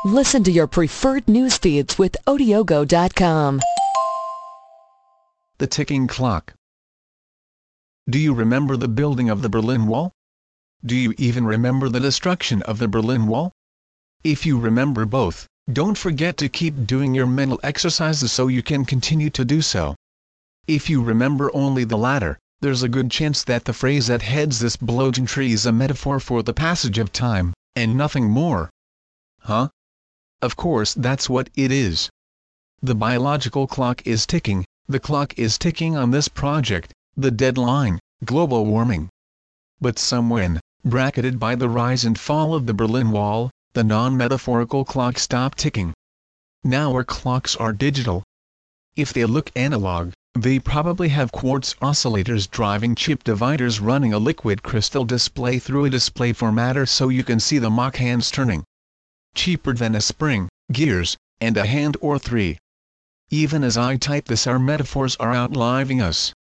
Listen to your preferred news feeds with Odiogo.com. The ticking clock. Do you remember the building of the Berlin Wall? Do you even remember the destruction of the Berlin Wall? If you remember both, don't forget to keep doing your mental exercises so you can continue to do so. If you remember only the latter, there's a good chance that the phrase that heads this bloating tree is a metaphor for the passage of time, and nothing more. Huh? Of course that's what it is. The biological clock is ticking, the clock is ticking on this project, the deadline, global warming. But somewhen, bracketed by the rise and fall of the Berlin Wall, the non-metaphorical clock stopped ticking. Now our clocks are digital. If they look analog, they probably have quartz oscillators driving chip dividers running a liquid crystal display through a display formatter so you can see the Mach hands turning. Cheaper than a spring, gears, and a hand or three. Even as I type this, our metaphors are outliving us.